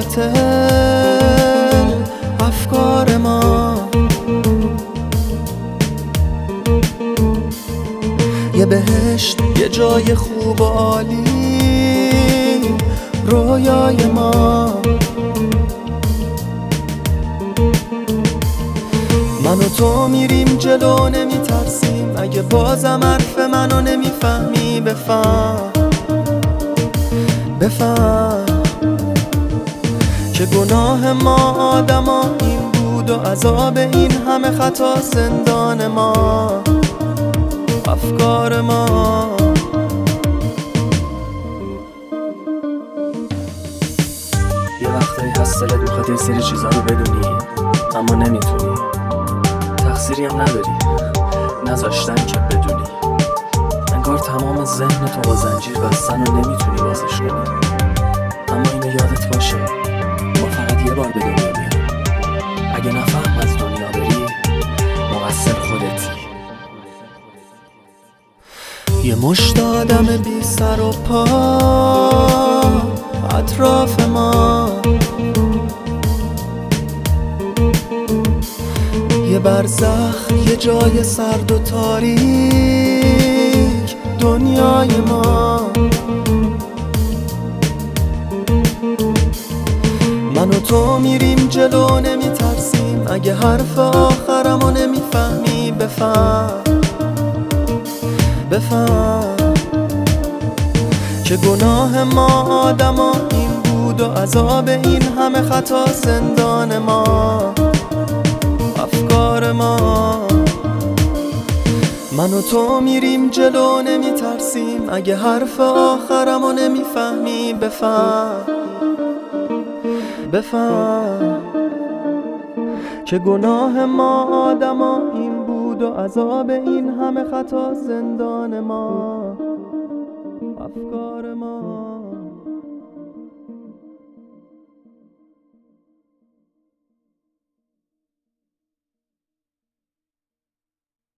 باطل افکار ما. یه بهشت، یه جای خوب و عالی، رویای ما. من و تو میریم جلو نمیترسیم، اگه بازم حرف منو نمیفهمی بفهم که گناه ما آدما این بود و عذاب این همه خطا زندان ما، افکار ما. یه وقتایی هست دلت میخواد یه سری چیزا رو بدونی اما نمیتونی، تقصیری هم نداری، نذاشتن که بدونی. انگار تمام ذهن تو با زنجیر بستن و نمیتونی بازش کنی. اما اینو یادت باشه، ما فقط یه بار به دنیا میایم. اگه نفهم از دنیا بری، مقصر خودتی. یه مشت آدم بی سر و پا اطراف ما، یه برزخ، یه جای سرد و تاریک دنیای ما. من و تو میریم جلو نمیترسیم، اگه حرف آخرمو نمیفهمی بفهم که گناه ما آدما این بود و عذاب این همه خطا زندان ما، افکار ما. من و تو میریم جلو نمیترسیم، اگه حرف آخرمو نمیفهمی بفهم که گناه ما آدما این بود و عذاب این همه خطا زندان ما، افکار ما.